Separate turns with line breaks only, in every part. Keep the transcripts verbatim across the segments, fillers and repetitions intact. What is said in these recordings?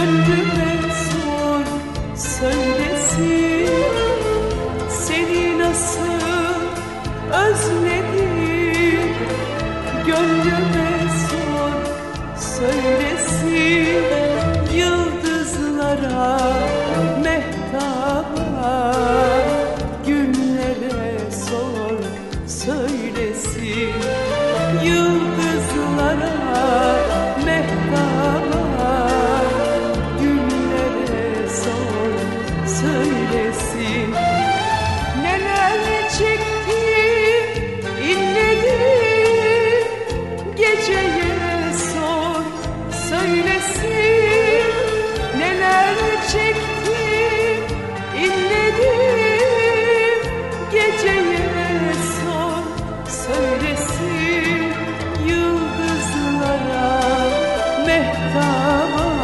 Gönlüme sor, söylesin seni nasıl özledim. Gönlüme sor, söylesin yıldızlara, mehtaba, günlere sor, söylesin yıldızlara, mehtaba, günlere sor, söylesin. Neler çektim, inledim, geceye sor, söylesin. Neler çektim, inledim, geceye sor, söylesin yıldızlara, mehtaba,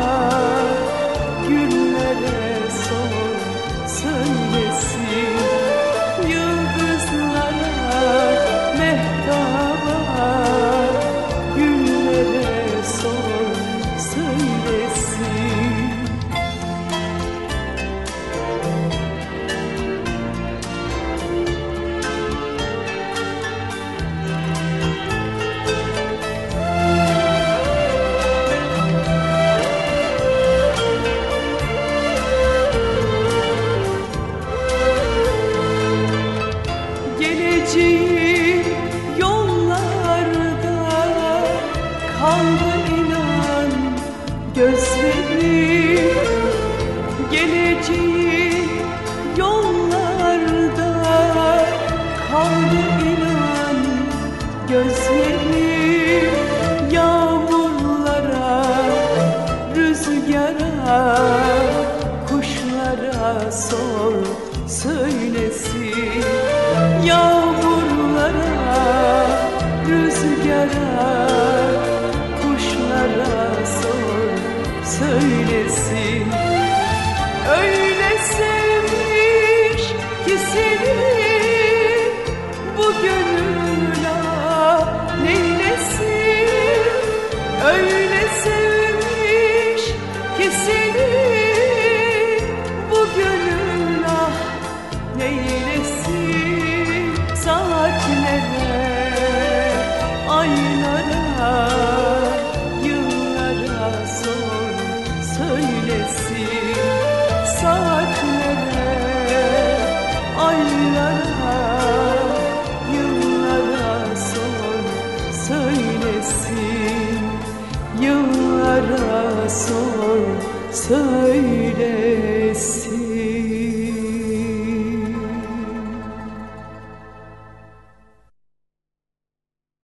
günlere sor, söylesin yıldızlara, mehtaba, günlere sor, söylesin. Geleceğim yollarda kaldı inan gözlerim. Geleceğim yollarda kaldı inan gözlerim. Yağmurlara, rüzgara, kuşlara sor, söylesin. Yağmurlara, rüzgara, kuşlara sor, söylesin. Öyle sevmiş ki seni bu gönül, ah neylesin. Öyle sevmiş ki seni bu gönül, ah neylesin. Saatlere, aylara, yıllara sor, söylesin. Saatlere, aylara, yıllara sor, söylesin. Yıllara sor, söylesin.